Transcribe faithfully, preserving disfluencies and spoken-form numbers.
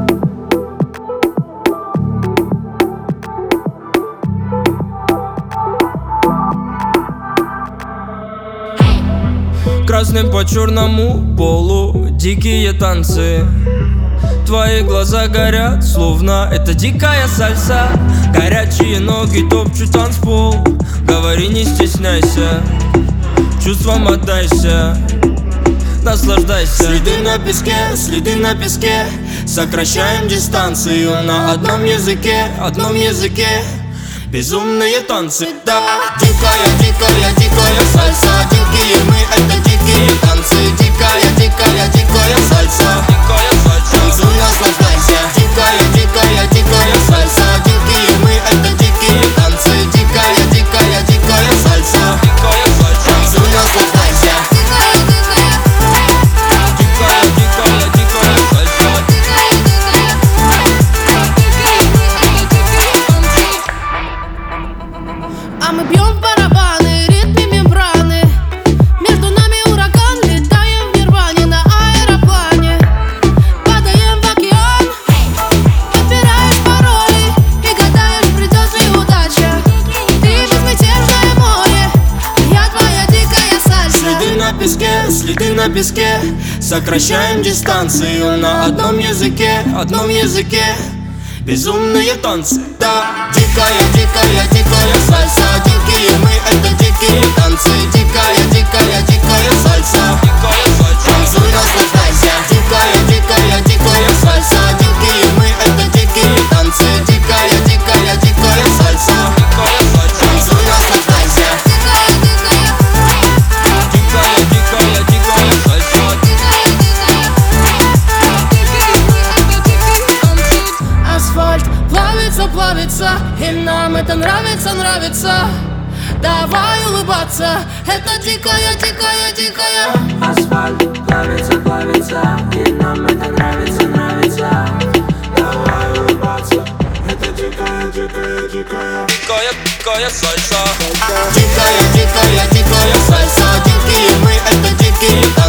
Красным по черному полу дикие танцы. Твои глаза горят, словно это дикая сальса. Горячие ноги топчут танцпол. Говори, не стесняйся, чувствам отдайся, наслаждайся. Следы на песке, следы на песке. Сокращаем дистанцию на одном языке, одном языке. Безумные танцы, да. Дикая, дикая, дикая сальса. Дикие мы, это дикие танцы. Дикая, дикая, дикая сальса. Танцуй, наслаждайся. Дикая, дикая, дикая сальса. Дикие мы, это дикие танцы. Дикая, дикая, дикая сальса. Танцуй, наслаждайся. Дикая, дикая, дикая сальса. А мы бьем в барабаны, ритме мембраны. Между нами ураган, летаем в нирване на аэроплане. Падаем в океан, подбираешь пароли и гадаешь, придет ли удача. Ты безмятежное море, я твоя дикая сальса. Следы на песке, следы на песке. Сокращаем дистанцию на одном языке, одном языке. Безумные танцы, да. Дикая, дикая, дикая сальса. Дикие мы, это дикие танцы. Дикая, дикая, дикая сальса. Танцуй, наслаждайся. Дикая, дикая, дикая сальса. Дикие мы, это дикие танцы. Дикая, дикая, дикая сальса. Танцуй, наслаждайся. Дикая, дикая, дикая сальса. Асфальт плавится, плавится, и нам это нравится, нравится. Давай улыбаться, это дикая, дикая, дикая. Асфальт плавится, плавится, и нам это нравится, нравится. Давай улыбаться, это дикая, дикая, дикая. Дикая, дикая сальса. Дикая, дикая, дикая сальса. Дикие мы, это дикие